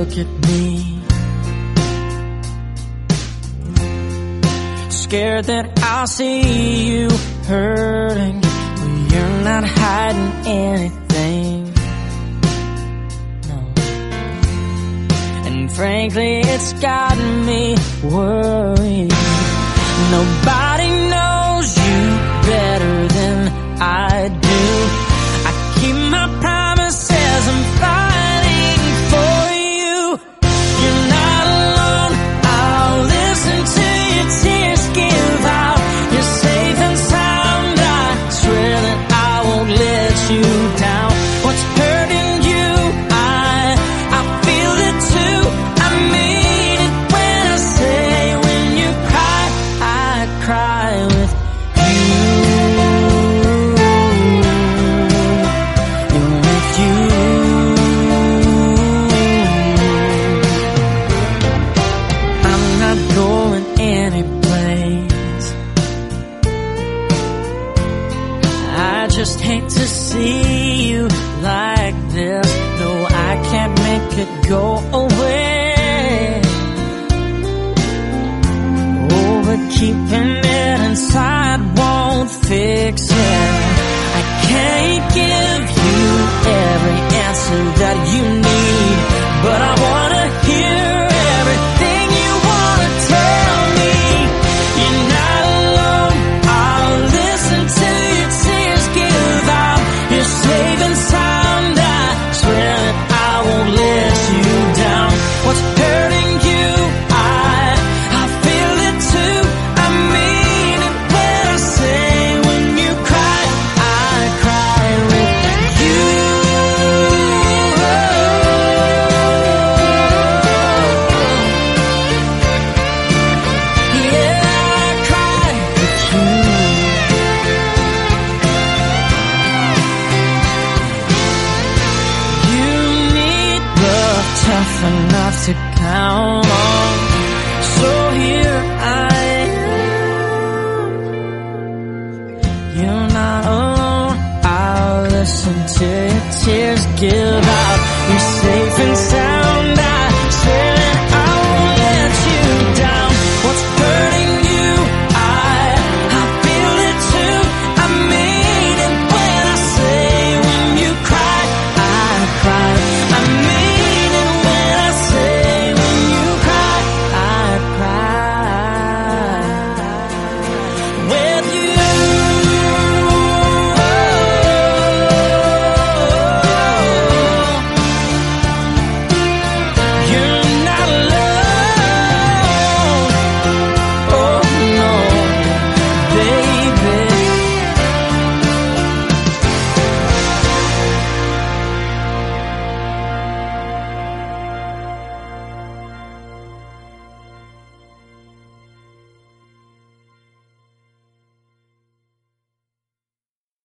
look at me, scared that I'll see you hurting, but you're not hiding anything. No. And frankly, it's gotten me worried. Nobody knows you better than I do. I keep my promises, I'm fighting for you. You're not alone, I'll listen to your tears give out. You're safe and sound, I swear that I won't let you down. What's hurting you, I feel it too. I mean it when I say when you cry, I cry with you. I just hate to see you like this. No, I can't make it go away. Oh, but keeping it inside won't fix it. I can't give you every answer that you need, but I wanna hear everything you wanna tell me. You're not alone, I'll listen to your tears give out. You're safe and sound, I swear that I won't let you down. What's hurting you, I feel it too. I mean it when I say when you cry, I cry with you. Tough enough to count on, so here I am. You're not alone, I'll listen to your tears give out. You say